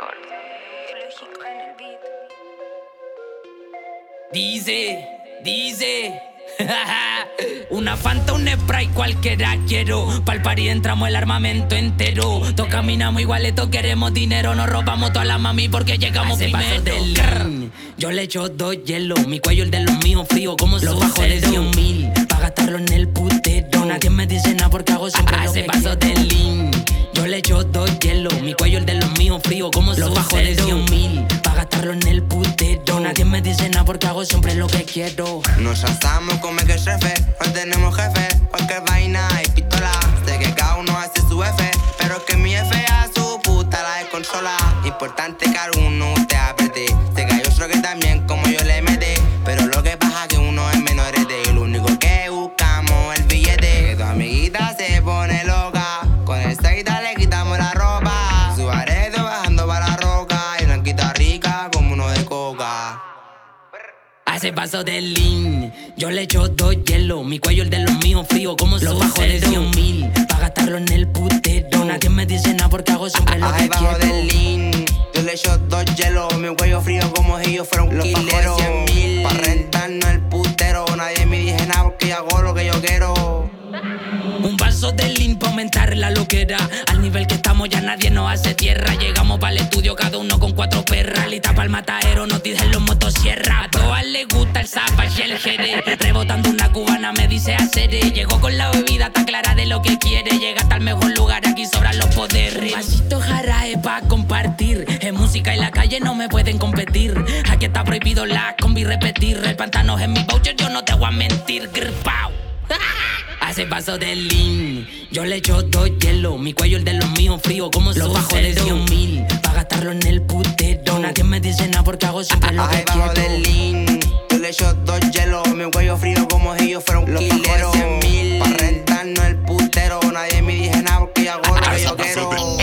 Dice una Fanta, un spray, cualquiera quiero. Pa'l party entramos el armamento entero. Todos caminamos igualeto, queremos dinero. Nos robamos toda la mami porque llegamos primero. Yo le echo 2 hielos, mi cuello el de los míos frío como los bajo de 10.000 pa' gastarlo en el putero. Nadie me dice nada porque hago siempre lo que paso de lean. Yo le echo 2 hielos, mi cuello el de los míos frío como los bajo de 10.000 pa' gastarlo en el putero. Nadie me dice nada porque hago siempre lo que quiero. Nos asamos como que jefe, no tenemos jefe. Cualquier vaina y pistola. Sé que cada uno hace su F, pero que mi F a su puta la desconsola. Importante que alguno te apriete. Sé que hay otro que también como yo le mete, pero lo que pasa es que uno es menor de. Lo único que buscamos es el billete. Que tu amiguita se pone loca, con el seita le quitamos la ropa. Su aredo bajando para la roca y blanquita rica como uno de coca. Hace paso de lean, yo le echo 2 hielos, mi cuello el de los míos frío como los bajo de 10.000 pa' gastarlo en el putero. Nadie me dice nada porque hago siempre lo que quiero. Del lean, yo le echo 2 hielos, mi cuello frío como si yo fuera un quilero. Los bajos de 100.000 pa' rentarnos el putero. Nadie me dice nada porque yo hago lo que yo quiero. Un vaso de lean pa' aumentar la loquera. Al nivel que estamos ya nadie nos hace tierra. Llegamos para el estudio cada uno con 4 perras. Lista pa'l matadero, nos dicen los motosierra. A todas les gusta el zapach y el jerez. Rebotando una cubana me dice haceré. Llegó con la bebida, está clara de lo que quiere. Llega hasta el mejor lugar, aquí sobran los poderes. Vasito jarae pa' compartir. En música y la calle no me pueden competir. Aquí está prohibido la combi repetir. El pantano es mi voucher, yo no te voy a mentir. Gripao. Hace paso de lean, yo le echo 2 hielos, mi cuello el de los míos frío como los bajo de 10.000 pa' gastarlo en el putero. Nadie me dice nada porque hago siempre lo que quiero. Del lean, yo le echo 2 hielos, mi cuello frío como si yo fuera un quilero. 100.000 pa' rentarnos el putero. Nadie me dice nada porque yo hago lo que yo quiero. 2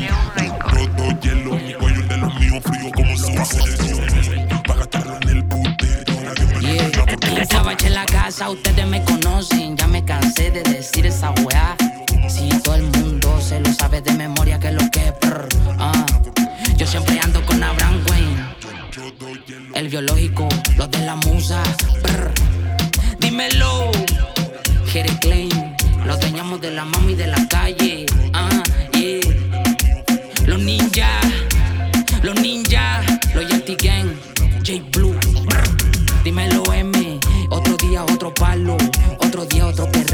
hielos, mi cuello el de los míos frío como los bajo de 10.000 pa' gastarlo en el putero. Nadie me dice nada porque yo Esa bache en la casa, ustedes me conocen. Ya me cansé de decir esa weá. Si todo el mundo se lo sabe de memoria que lo que yo siempre ando con Abraham Wayne, el biológico, los de la musa. Dímelo, Jere Klein, los dueñamos de la mami de la calle. Los ninjas, los Yeti Gang, J Blue. Dímelo M, otro día otro palo, otro día otro perro.